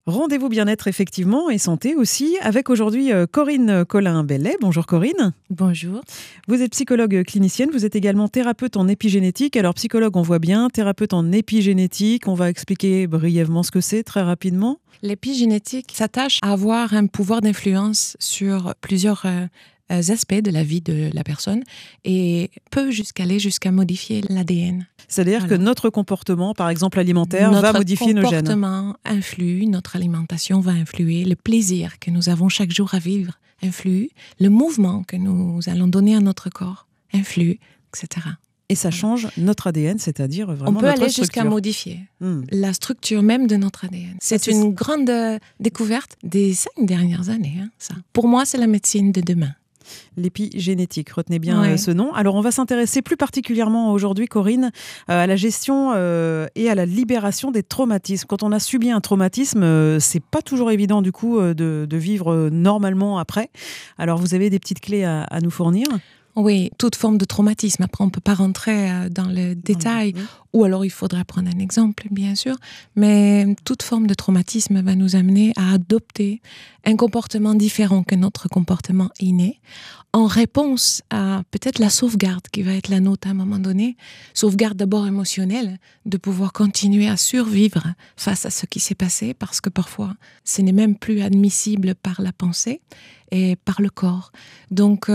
Rendez-vous bien-être effectivement et santé aussi avec aujourd'hui Corinne Collin-Bellet. Bonjour Corinne. Bonjour. Vous êtes psychologue clinicienne, vous êtes également thérapeute en épigénétique. Alors psychologue on voit bien, thérapeute en épigénétique, on va expliquer brièvement ce que c'est très rapidement. L'épigénétique s'attache à avoir un pouvoir d'influence sur plusieurs aspects de la vie de la personne et peut aller jusqu'à modifier l'ADN. C'est-à-dire que notre comportement, par exemple alimentaire, va modifier nos gènes. Notre comportement influe, notre alimentation va influer, le plaisir que nous avons chaque jour à vivre influe, le mouvement que nous allons donner à notre corps influe, etc. Et ça change notre ADN, c'est-à-dire vraiment notre structure. On peut aller jusqu'à modifier la structure même de notre ADN. C'est une grande découverte des 5 dernières années. Ça. Pour moi, c'est la médecine de demain. L'épigénétique, retenez bien ce nom. Alors on va s'intéresser plus particulièrement aujourd'hui, Corinne, à la gestion et à la libération des traumatismes. Quand on a subi un traumatisme, c'est pas toujours évident du coup de vivre normalement après. Alors vous avez des petites clés à nous fournir ? Oui, toute forme de traumatisme. Après, on ne peut pas rentrer dans le détail, ou alors il faudrait prendre un exemple, bien sûr. Mais toute forme de traumatisme va nous amener à adopter un comportement différent que notre comportement inné, en réponse à peut-être la sauvegarde qui va être la nôtre à un moment donné. Sauvegarde d'abord émotionnelle, de pouvoir continuer à survivre face à ce qui s'est passé, parce que parfois, ce n'est même plus admissible par la pensée et par le corps. Donc,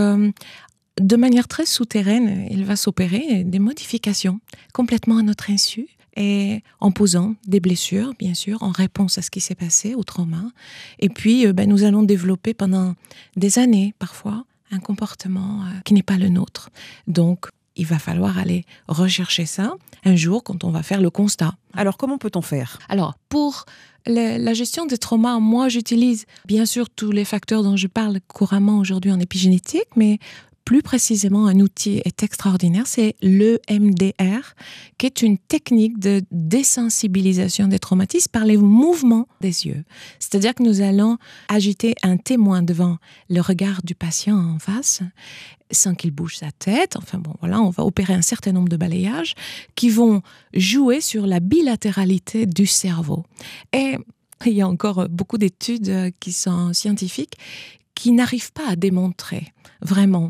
de manière très souterraine, il va s'opérer des modifications complètement à notre insu et en posant des blessures, bien sûr, en réponse à ce qui s'est passé, au trauma. Et puis, nous allons développer pendant des années, parfois, un comportement qui n'est pas le nôtre. Donc, il va falloir aller rechercher ça un jour quand on va faire le constat. Alors, comment peut-on faire ? Alors, pour la gestion des traumas, moi, j'utilise bien sûr tous les facteurs dont je parle couramment aujourd'hui en épigénétique, mais plus précisément, un outil est extraordinaire, c'est l'EMDR, qui est une technique de désensibilisation des traumatismes par les mouvements des yeux. C'est-à-dire que nous allons agiter un témoin devant le regard du patient en face, sans qu'il bouge sa tête. Enfin bon, voilà, on va opérer un certain nombre de balayages qui vont jouer sur la bilatéralité du cerveau. Et il y a encore beaucoup d'études qui sont scientifiques qui n'arrivent pas à démontrer vraiment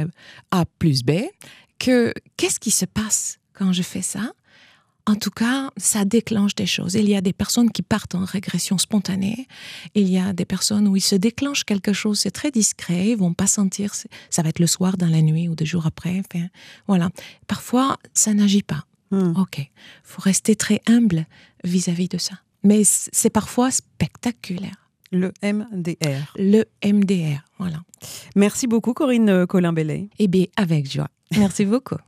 A plus B qu'est-ce qui se passe quand je fais ça. En tout cas, ça déclenche des choses. Il y a des personnes qui partent en régression spontanée. Il y a des personnes où il se déclenche quelque chose, c'est très discret, ils ne vont pas sentir, ça va être le soir, dans la nuit ou 2 jours après. Enfin, voilà. Parfois, ça n'agit pas. Ok, il faut rester très humble vis-à-vis de ça. Mais c'est parfois spectaculaire. Le MDR. Le MDR, voilà. Merci beaucoup Corinne Collin-Bellet. Eh bien, avec joie. Merci beaucoup.